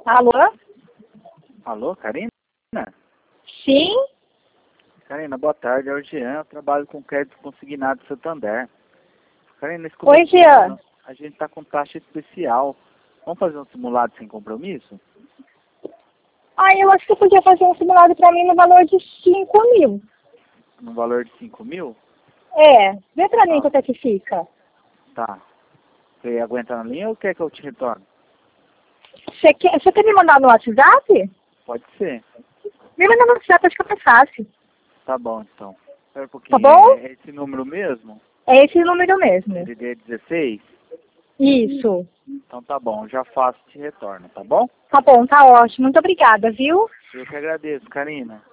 Alô? Alô, Karina? Sim? Karina, boa tarde. É o Jean. Eu trabalho com crédito consignado Santander. Karina, nesse Oi, começo do Jean. ano, a gente está com taxa especial. Vamos fazer um simulado sem compromisso? Eu acho que você podia fazer um simulado pra mim no valor de 5.000. No valor de 5.000? Vê pra mim Tá. quanto é que fica. Tá. Você aguenta na linha ou quer que eu te retorne? Você quer me mandar no WhatsApp? Pode ser. Me manda no WhatsApp, acho que é mais fácil. Tá bom, então. Espera um Tá pouquinho. bom? É esse número mesmo? É esse número mesmo. DDD 16? Isso. Então tá bom. Já faço e te retorno, tá bom? Tá bom, tá ótimo. Muito obrigada, viu? Eu que agradeço, Karina.